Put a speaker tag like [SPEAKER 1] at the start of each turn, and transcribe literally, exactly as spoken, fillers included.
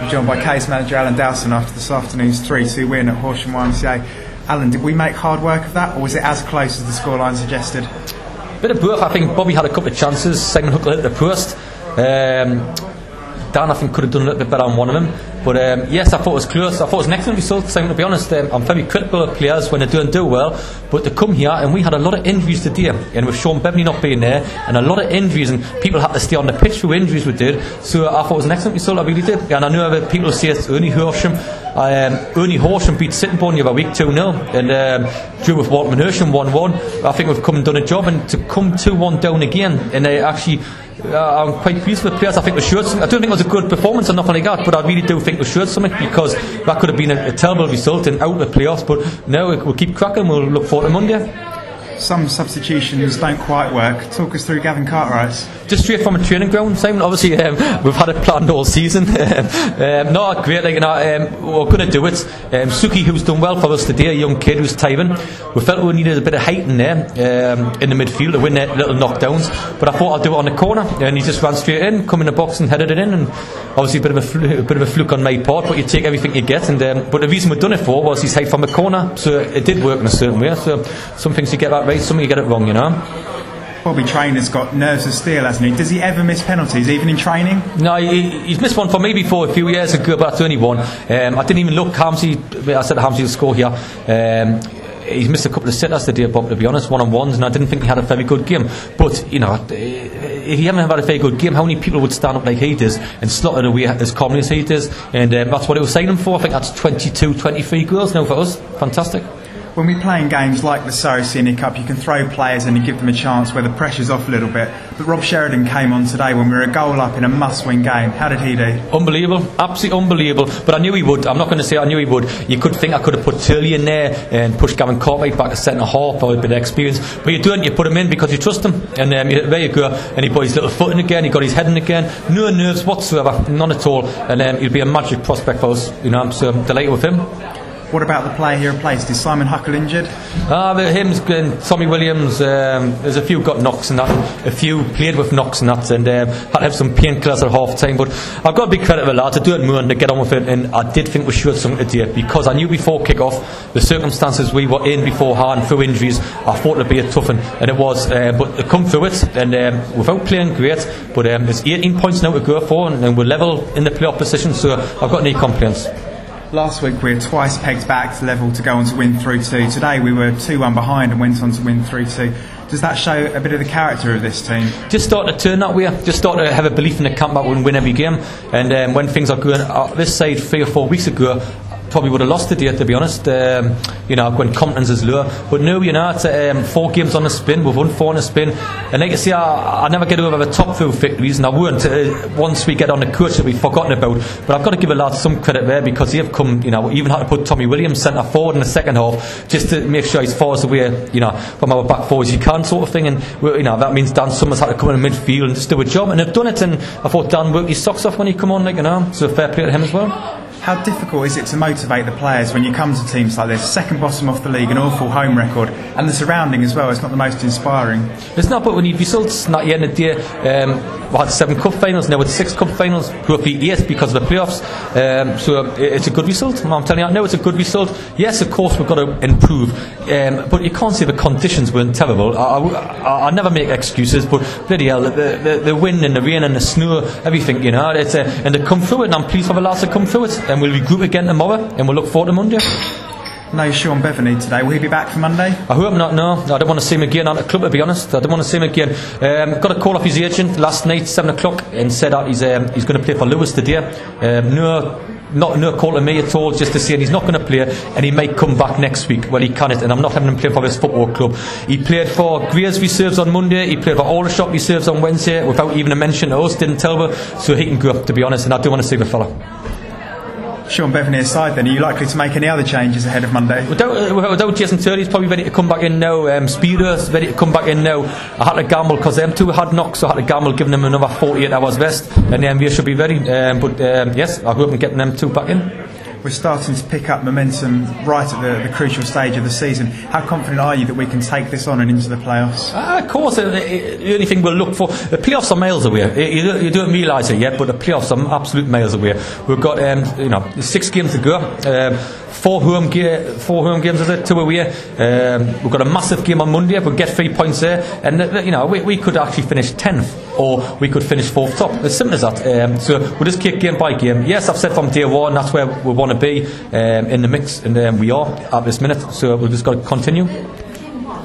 [SPEAKER 1] We're joined by case manager Alan Dowson after this afternoon's three two win at Horsham Y M C A. Alan, did we make hard work of that, or was it as close as the scoreline suggested?
[SPEAKER 2] Bit of both. I think Bobby had a couple of chances. Simon Huckle hit the post. Um, Dan, I think, could have done a little bit better on one of them. But um, yes, I thought it was close. I thought it was an excellent result. Simon, to be honest, um, I'm very critical of players when they don't do well. But to come here, and we had a lot of injuries today, and with Sean Bevan not being there, and a lot of injuries, and people had to stay on the pitch through injuries we did. So I thought it was an excellent result. I really did. And I know that people say it's only Horsham. Um, only Horsham beat Sittingbourne the other week two nil, and um, drew with Walton Hersham one one. I think we've come and done a job, and to come two one down again, and they actually. Uh, I'm quite pleased with the players. I think we showed something. I don't think it was a good performance or nothing like that, but I really do think we showed something, because that could have been a, a terrible result and out of the playoffs. But now we, we'll keep cracking. We'll look forward to Monday.
[SPEAKER 1] Some substitutions don't quite work. Talk us through Gavin Cartwright.
[SPEAKER 2] Just straight from a training ground, Simon. Obviously, um, we've had it planned all season. um, no, great. Like, you know, um, we're going to do it. Um, Suki, who's done well for us today, a young kid who's Tyven. We felt we needed a bit of height in there um, in the midfield to win their little knockdowns. But I thought I'd do it on the corner, and he just ran straight in, come in the box and headed it in. And obviously, a bit of a, fl- a bit of a fluke on my part, but you take everything you get. And um, but the reason we've done it for was his height from the corner, so it did work in a certain way. So some things you get that right, some you get it wrong, you know.
[SPEAKER 1] Bobby Trainor's got nerves of steel, hasn't he? Does he ever miss penalties, even in training?
[SPEAKER 2] No, he, he's missed one for me before a few years ago, but that's only one. Um, I didn't even look. Hamsey, I said Hamsey will score here. Um, he's missed a couple of sitters today, Bob, to be honest, one-on-ones, and I didn't think he had a very good game. But, you know, if he hadn't had a very good game, how many people would stand up like he does and slot it away as calmly as he does? And um, that's what it was signing for. I think that's twenty-two, twenty-three goals now for us. Fantastic.
[SPEAKER 1] When we play in games like the Surrey Senior Cup, you can throw players in and give them a chance where the pressure's off a little bit. But Rob Sheridan came on today when we were a goal up in a must-win game. How did he do?
[SPEAKER 2] Unbelievable, absolutely unbelievable. But I knew he would. I'm not going to say I knew he would. You could think I could have put Turley in there and pushed Gavin Cartwright back to centre half or a bit of experience. But you don't. You put him in because you trust him. And um, there you go. And he put his little foot in again. He got his head in again. No nerves whatsoever, none at all. And um, he'll be a magic prospect for us. You know, I'm so delighted with him.
[SPEAKER 1] What about the player he replaced? Is Simon Huckle injured?
[SPEAKER 2] Ah, uh, him and Tommy Williams. Um, there's a few got knocks and that. A few played with knocks and that, and um, had to have some painkillers at half time. But I've got a big credit for the lads to do it more and to get on with it. And I did think we showed something today, because I knew before kick-off the circumstances we were in beforehand through injuries. I thought it'd be a tough one, and it was. Uh, but to come through it, and um, without playing great. But um, there's eighteen points now to go for, and, and we're level in the playoff position. So I've got no complaints.
[SPEAKER 1] Last week we were twice pegged back to level to go on to win three two. Today we were two one behind and went on to win three two. Does that show a bit of the character of this team?
[SPEAKER 2] Just start to turn that way. Just start to have a belief in the camp that we can win every game. And um, when things are going uh, this side three or four weeks ago, probably would have lost today, to be honest. Um, you know, when confidence is low. But no, you know, it's um, four games on the spin. We've won four on the spin. And like I say, I, I never get over the top through victories, and I won't. Uh, once we get on the coach that we've forgotten about. But I've got to give a lad some credit there, because he have come, you know, we even had to put Tommy Williams centre forward in the second half just to make sure he's far as away, you know, from our back forwards he can, sort of thing. And you know, that means Dan Summers had to come in the midfield and just do a job, and they've done it. And I thought Dan worked his socks off when he come on, like, you know, so fair play to him as well.
[SPEAKER 1] How difficult is it to motivate the players when you come to teams like this? Second bottom off the league, an awful home record, and the surrounding as well. It's not the most inspiring.
[SPEAKER 2] It's not, but we need results. Not yet in the day. Um, we had seven cup finals, now it's six cup finals. Hopefully eight because of the playoffs. Um, so it's a good result. I'm telling you, now it's a good result. Yes, of course we've got to improve, um, but you can't say the conditions weren't terrible. I, I, I never make excuses, but bloody hell, the, the, the wind and the rain and the snow, everything, you know. It's a, and to come through it, and I'm pleased for the lads to come through it. And we'll regroup again tomorrow, and we'll look forward to Monday.
[SPEAKER 1] No Sean Bevan today. Will he be back for Monday?
[SPEAKER 2] I hope not, no. I don't want to see him again at the club, to be honest. I don't want to see him again. Um, got a call off his agent last night, seven o'clock, and said that he's um, he's going to play for Lewis today. Um, no not no call to me at all, just to say he's not going to play, and he might come back next week. Well, he can't, and I'm not having him play for his football club. He played for Greers reserves on Monday, he played for Aldershot reserves on Wednesday, without even a mention to us, didn't tell her, so he can go up, to be honest, and I do want to see the fella.
[SPEAKER 1] Sean Bevan aside, then, are you likely to make any other changes ahead of Monday?
[SPEAKER 2] Without, uh, without Jason Turley's probably ready to come back in now. Um, Speedo's ready to come back in now. I had to gamble because them two had knocks, so I had to gamble giving them another forty-eight hours rest, and the N B A should be ready. Um, but um, yes, I hope I'm getting them two back in.
[SPEAKER 1] we're starting to pick up momentum right at the, the crucial stage of the season. How confident are you that we can take this on and into the playoffs?
[SPEAKER 2] Uh, of course, uh, the only thing we'll look for, the playoffs are miles away. You don't, you don't realise it yet, but the playoffs are absolute miles away. We've got um, you know six games to go. Um, Four home, ga- four home games, is it? Two away. Um, we've got a massive game on Monday. We'll get three points there, and uh, you know we, we could actually finish tenth, or we could finish fourth top. As simple as that. Um, so we'll just kick game by game. Yes, I've said from day one that's where we want to be um, in the mix, and um, we are at this minute. So we've just got to continue.